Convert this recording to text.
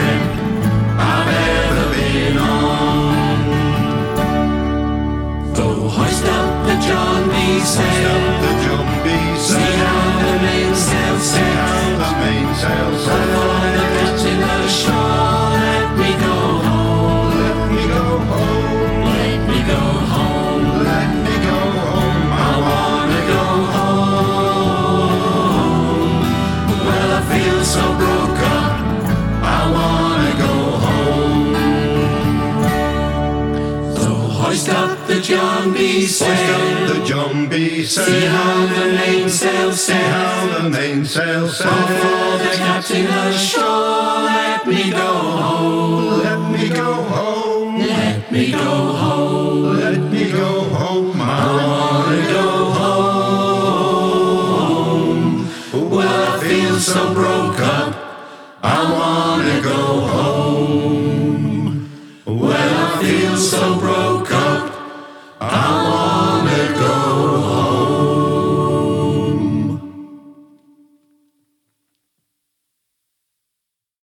trip I've ever been on. Go hoist up the John B. sail, see how the mainsail sets, before the captain ashore. Let me go home, let me go home, let me go home, let me go home. I wanna go home. Well, I feel so broke up, I wanna go home. So hoist up the John B. sail, see how the mainsail sets, before the captain ashore. Let me go home, let me go home, let me go home, let me go home. I wanna go home. Well, I feel so broke up, I wanna go home. Well, I feel so broke